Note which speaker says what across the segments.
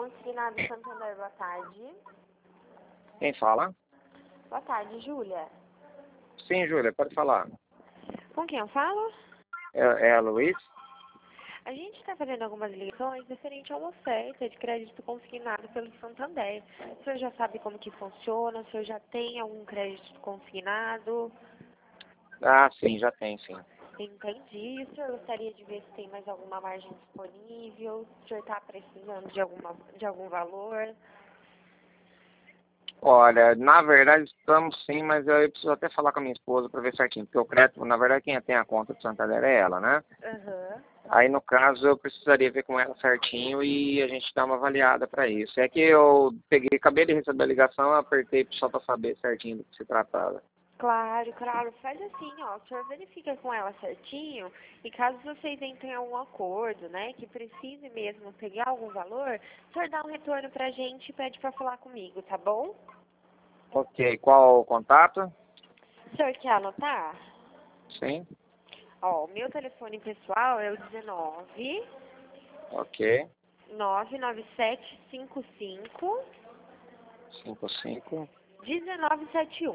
Speaker 1: Consignado Santander, boa tarde.
Speaker 2: Quem fala?
Speaker 1: Boa tarde, Júlia.
Speaker 2: Sim, Júlia, pode falar.
Speaker 1: Com quem eu falo?
Speaker 2: É a Luiz?
Speaker 1: A gente está fazendo algumas ligações referente a uma oferta de crédito consignado pelo Santander. O senhor já sabe como que funciona? O senhor já tem algum crédito consignado?
Speaker 2: Ah, sim, já tem, sim.
Speaker 1: Entendi. O senhor gostaria de ver se tem mais alguma margem disponível? O senhor está precisando de algum valor?
Speaker 2: Olha, na verdade estamos sim, mas eu preciso até falar com a minha esposa para ver certinho, porque o crédito, na verdade, quem tem a conta do Santander é ela, né?
Speaker 1: Aham.
Speaker 2: Aí, no caso, eu precisaria ver com ela certinho e a gente dá uma avaliada para isso. É que eu acabei de receber a ligação, apertei só para saber certinho do que se tratava.
Speaker 1: Claro, claro. Faz assim, ó. O senhor verifica com ela certinho e caso vocês entrem em algum acordo, né, que precise mesmo pegar algum valor, o senhor dá um retorno pra gente e pede pra falar comigo, tá bom?
Speaker 2: Ok, qual o contato?
Speaker 1: O senhor quer anotar?
Speaker 2: Sim,
Speaker 1: Ó, o meu telefone pessoal é o 19
Speaker 2: ok.
Speaker 1: 99755
Speaker 2: 55
Speaker 1: 1971.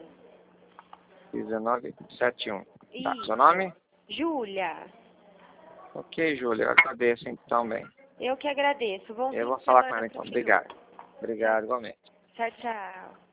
Speaker 2: 1971. Tá, seu
Speaker 1: Isso.
Speaker 2: nome?
Speaker 1: Júlia,
Speaker 2: Ok, Júlia, eu agradeço então bem.
Speaker 1: eu que agradeço. Bom
Speaker 2: Eu
Speaker 1: fim
Speaker 2: vou
Speaker 1: de
Speaker 2: falar com
Speaker 1: semana
Speaker 2: ela
Speaker 1: pro
Speaker 2: então.
Speaker 1: senhor.
Speaker 2: Obrigado. Obrigado, igualmente.
Speaker 1: Tchau, tchau.